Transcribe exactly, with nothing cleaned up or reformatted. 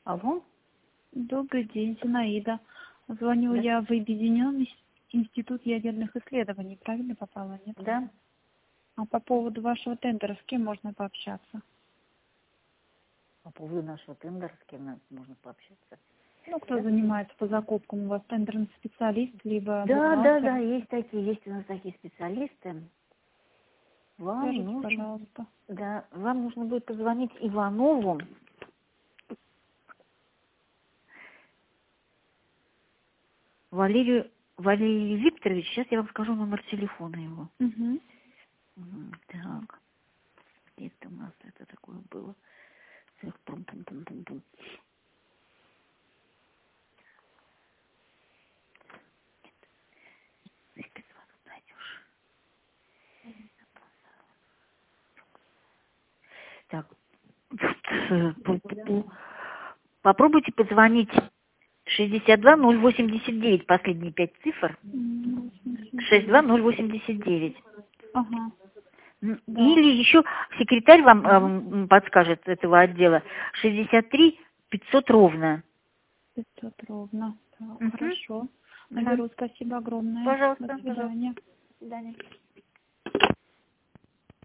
Алло? Добрый день, Зинаида. Звоню Да. я в Объединенный институт ядерных исследований. Правильно попала, нет? Да. А по поводу вашего тендера, с кем можно пообщаться? По поводу нашего тендера, с кем нам можно пообщаться? Ну, кто Да, занимается по закупкам? У вас тендерный специалист, либо да, да, бухгалтер? да, есть такие, есть у нас такие специалисты. Вам Скажите, нужно, пожалуйста. да, вам нужно будет позвонить Иванову. Валерию, Валерию Викторовичу. Сейчас я вам скажу номер телефона его. Угу. М, Так, где-то у нас это такое было. Так, пум-пум-пум-пум-пум. Если звонок найдешь. Так, э, пу-пу-пу. Попробуйте позвонить шестьдесят два ноль восемьдесят девять, последние пять цифр. шестьдесят два ноль восемьдесят девять. Ага, М, да. Или еще секретарь вам Угу. эм, подскажет этого отдела. шестьдесят три пятьсот ровно. пятьсот ровно. Так, Угу. хорошо. Да. Наберу. Спасибо огромное. До Пожалуйста, пожалуйста. свидания. До свидания.